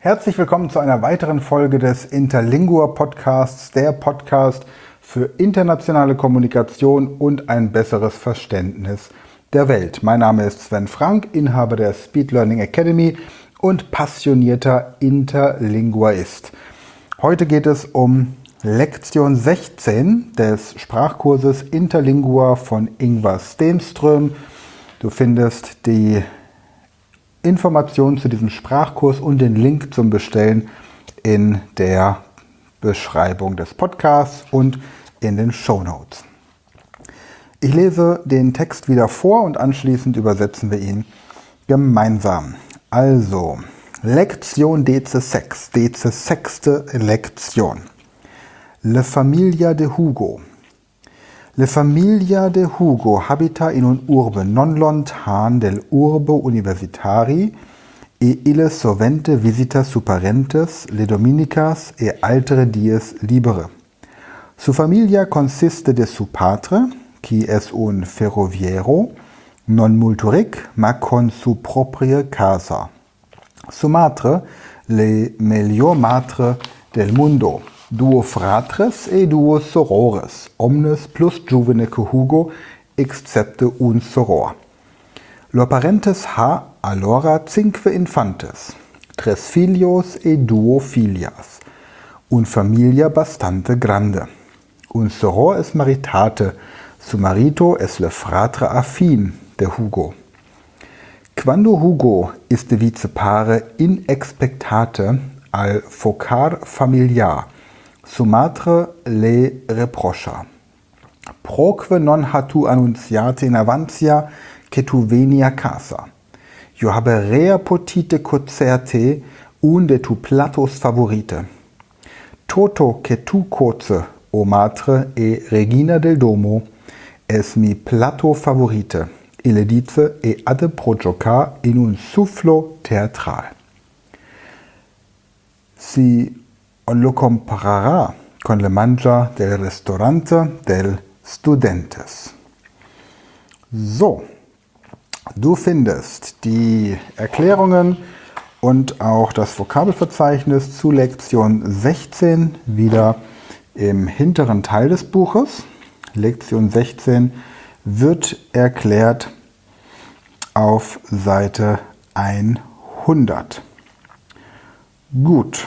Herzlich willkommen zu einer weiteren Folge des Interlingua Podcasts, der Podcast für internationale Kommunikation und ein besseres Verständnis der Welt. Mein Name ist Sven Frank, Inhaber der Speed Learning Academy und passionierter Interlinguaist. Heute geht es um Lektion 16 des Sprachkurses Interlingua von Ingvar Stenström. Du findest die Informationen zu diesem Sprachkurs und den Link zum Bestellen in der Beschreibung des Podcasts und in den Shownotes. Ich lese den Text wieder vor und anschließend übersetzen wir ihn gemeinsam. Also, Lektion 16, sechste Lektion. La familia de Hugo. La familia de Hugo habita in un urbe non lontan del urbo universitari e ille sovente visita su parentes le dominicas e altere dies libere. Su familia consiste de su patre, qui es un ferroviero, non multo ric, ma con su propria casa. Su matre, le melior matre del mundo. Duo fratres e duo sorores, omnes plus juvene que Hugo, excepte un soror. Lo parentes ha allora cinque infantes, tres filios e duo filias, un familia bastante grande. Un soror es maritate, su marito es le fratre affin de Hugo. Quando Hugo iste vicepare in expectate al focar familiar, su matre le reprocha. Proque non hatu annunciate in avantia que tu veni a casa. Io haberea potite concerte un de tu platos favorite. Toto que tu coce, o matre e regina del domo, es mi plato favorite. Ille dice e ade projoccar in un soufflo teatral. Si on lo comparará con le mangia del restaurante del studentes. So, du findest die Erklärungen und auch das Vokabelverzeichnis zu Lektion 16 wieder im hinteren Teil des Buches. Lektion 16 wird erklärt auf Seite 100. Gut.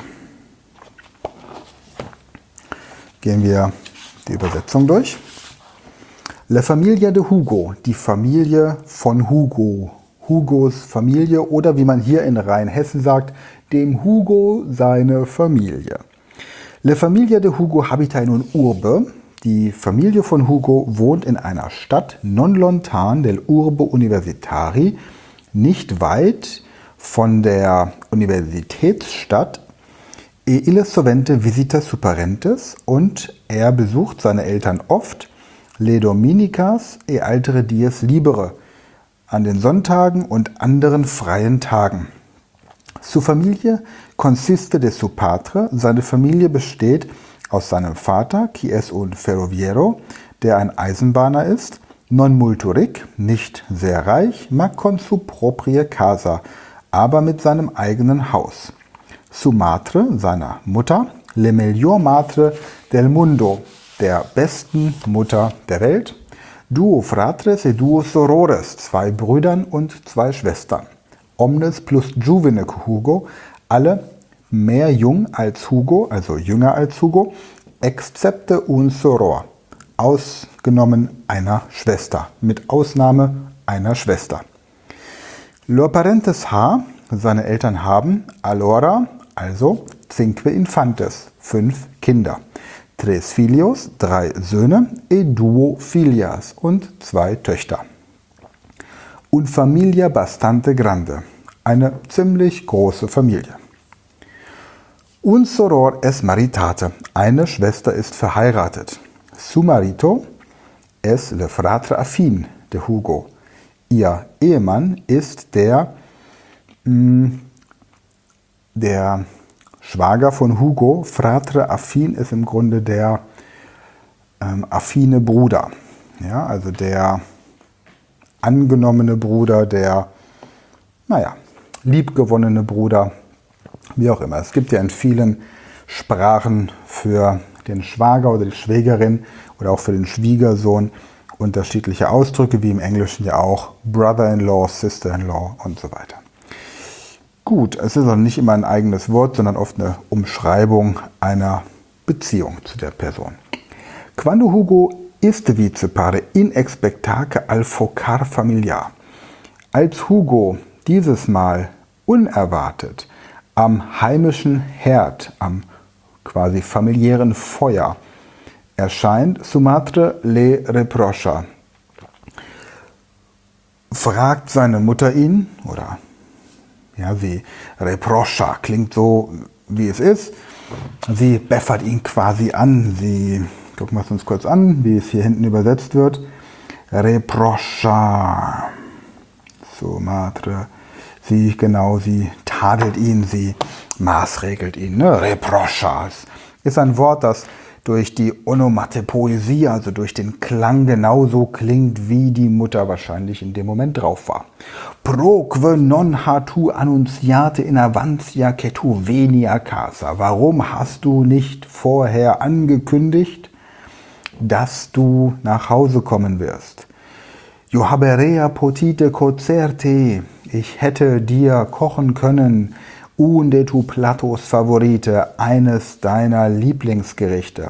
Gehen wir die Übersetzung durch. La familia de Hugo, die Familie von Hugo. Hugos Familie oder wie man hier in Rheinhessen sagt, dem Hugo seine Familie. La familia de Hugo habita in un urbe. Die Familie von Hugo wohnt in einer Stadt non lontan del urbe universitari, nicht weit von der Universitätsstadt. E ille sovente visita su parentes und er besucht seine Eltern oft, le dominicas e altere dies libere, an den Sonntagen und anderen freien Tagen. Su familie consiste de su patre, seine Familie besteht aus seinem Vater, qui es un ferroviero, der ein Eisenbahner ist, non multo ric, nicht sehr reich, ma con su propria casa, aber mit seinem eigenen Haus. Su matre, seiner Mutter, le melior matre del mundo, der besten Mutter der Welt, duo fratres e duo sorores, zwei Brüdern und zwei Schwestern, omnes plus juvene que Hugo, alle mehr jung als Hugo, also jünger als Hugo, excepte un soror, ausgenommen einer Schwester, mit Ausnahme einer Schwester. Lo parentes ha, seine Eltern haben, allora, also cinque infantes, 5 Kinder. Tres filios, 3 Söhne, e duo filias und 2 Töchter. Un familia bastante grande, eine ziemlich große Familie. Un soror es maritate, eine Schwester ist verheiratet. Su marito es le fratre affin de Hugo. Ihr Ehemann ist der Schwager von Hugo. Fratre affin ist im Grunde der affine Bruder. Ja, also der angenommene Bruder, der liebgewonnene Bruder Wie auch immer. Es gibt ja in vielen Sprachen für den Schwager oder die Schwägerin oder auch für den Schwiegersohn unterschiedliche Ausdrücke, wie im Englischen ja auch Brother-in-law, Sister-in-law und so weiter. Gut, es ist auch nicht immer ein eigenes Wort, sondern oft eine Umschreibung einer Beziehung zu der Person. Quando Hugo este vice pare inexpectaque al focar familiar. Als Hugo dieses Mal unerwartet am heimischen Herd, am quasi familiären Feuer erscheint, su madre le reprocha. Fragt seine Mutter ihn, oder ja, sie reprocha, klingt so, wie es ist. Sie beffert ihn quasi an. Sie, gucken wir es uns kurz an, wie es hier hinten übersetzt wird. Reprocha. Su madre. Sie tadelt ihn, sie maßregelt ihn. Ne? Reprocha ist ein Wort, das durch die Onomatopoesie, also durch den Klang, genauso klingt, wie die Mutter wahrscheinlich in dem Moment drauf war. Proque non ha tu annunciate in avantia che tu veni a casa. Warum hast du nicht vorher angekündigt, dass du nach Hause kommen wirst? Io haberea potite cocerte. Ich hätte dir kochen können. Un de tu platos favorite, eines deiner Lieblingsgerichte.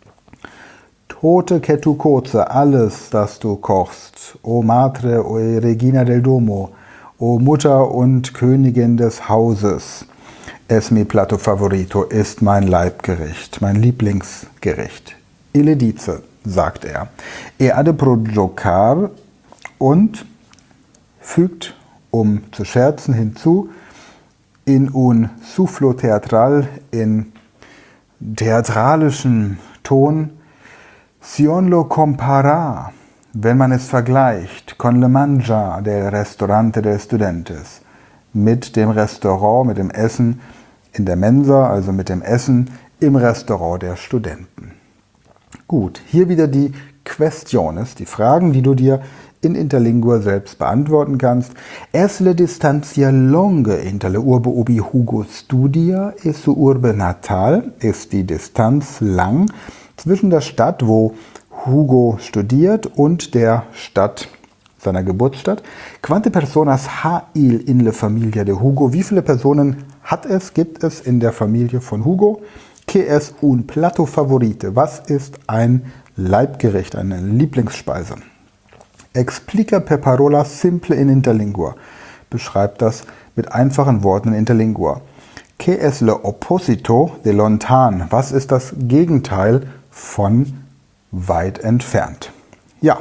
Tote che tu coze, alles, das du kochst. O madre, o regina del domo, o Mutter und Königin des Hauses. Es mi plato favorito, ist mein Leibgericht, mein Lieblingsgericht. Ille dice, sagt er. E ha de projocar und fügt, um zu scherzen, hinzu, in un soufflo teatral, in theatralischem Ton, si on lo compara, wenn man es vergleicht, con le mangia del restaurante del studentes, mit dem Restaurant, mit dem Essen in der Mensa, also mit dem Essen im Restaurant der Studenten. Gut, hier wieder die Questiones, die Fragen, die du dir in Interlingua selbst beantworten kannst. Es la distancia longa inter le urbe ubi Hugo studia e su urbe natal. Ist die Distanz lang zwischen der Stadt, wo Hugo studiert, und der Stadt seiner Geburtsstadt. Quante personas ha il in le familia de Hugo? Wie viele Personen gibt es in der Familie von Hugo? Que es un plato favorite? Was ist ein Leibgericht, eine Lieblingsspeise? Explica per parola simple in Interlingua. Beschreibt das mit einfachen Worten in Interlingua. Que es lo opposito de lontan? Was ist das Gegenteil von weit entfernt? Ja,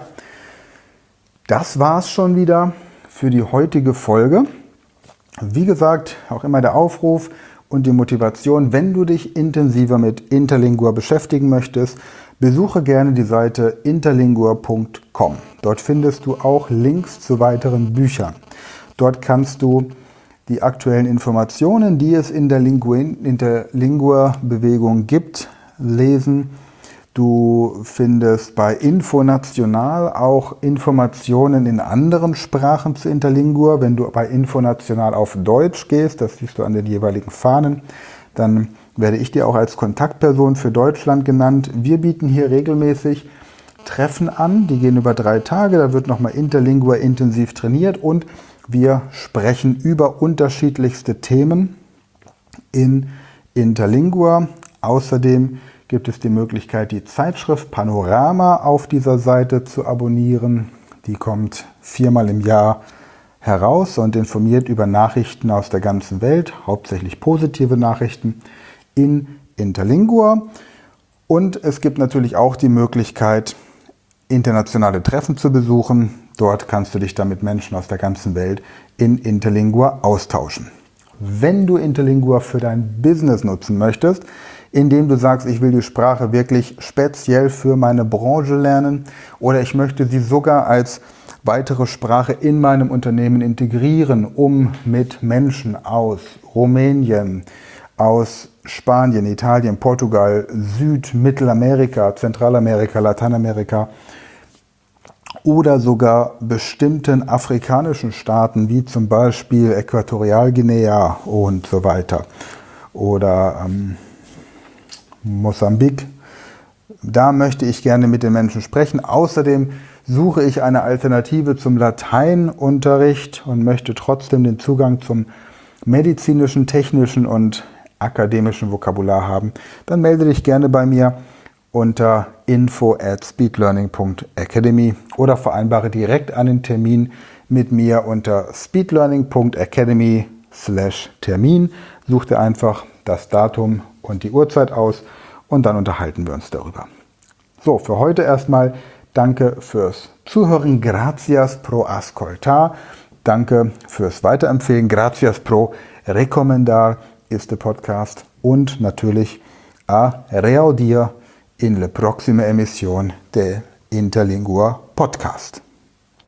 das war's schon wieder für die heutige Folge. Wie gesagt, auch immer der Aufruf und die Motivation, wenn du dich intensiver mit Interlingua beschäftigen möchtest, besuche gerne die Seite interlingua.com. Dort findest du auch Links zu weiteren Büchern. Dort kannst du die aktuellen Informationen, die es in der Interlingua-Bewegung gibt, lesen. Du findest bei Infonational auch Informationen in anderen Sprachen zu Interlingua. Wenn du bei Infonational auf Deutsch gehst, das siehst du an den jeweiligen Fahnen, dann werde ich dir auch als Kontaktperson für Deutschland genannt. Wir bieten hier regelmäßig Treffen an, die gehen über 3 Tage, da wird nochmal Interlingua intensiv trainiert und wir sprechen über unterschiedlichste Themen in Interlingua. Außerdem gibt es die Möglichkeit, die Zeitschrift Panorama auf dieser Seite zu abonnieren. Die kommt 4-mal im Jahr heraus und informiert über Nachrichten aus der ganzen Welt, hauptsächlich positive Nachrichten in Interlingua. Und es gibt natürlich auch die Möglichkeit, internationale Treffen zu besuchen. Dort kannst du dich dann mit Menschen aus der ganzen Welt in Interlingua austauschen. Wenn du Interlingua für dein Business nutzen möchtest, indem du sagst, ich will die Sprache wirklich speziell für meine Branche lernen oder ich möchte sie sogar als weitere Sprache in meinem Unternehmen integrieren, um mit Menschen aus Rumänien, aus Spanien, Italien, Portugal, Mittelamerika, Zentralamerika, Lateinamerika oder sogar bestimmten afrikanischen Staaten wie zum Beispiel Äquatorialguinea und so weiter oder Mosambik. Da möchte ich gerne mit den Menschen sprechen. Außerdem suche ich eine Alternative zum Lateinunterricht und möchte trotzdem den Zugang zum medizinischen, technischen und akademischen Vokabular haben. Dann melde dich gerne bei mir unter info@speedlearning.academy oder vereinbare direkt einen Termin mit mir unter speedlearning.academy/Termin. Such dir einfach das Datum und die Uhrzeit aus und dann unterhalten wir uns darüber. So, für heute erstmal danke fürs Zuhören. Gracias pro ascoltar. Danke fürs Weiterempfehlen. Gracias pro recomendar ist der Podcast. Und natürlich a reaudir in la próxima emisión de Interlingua Podcast.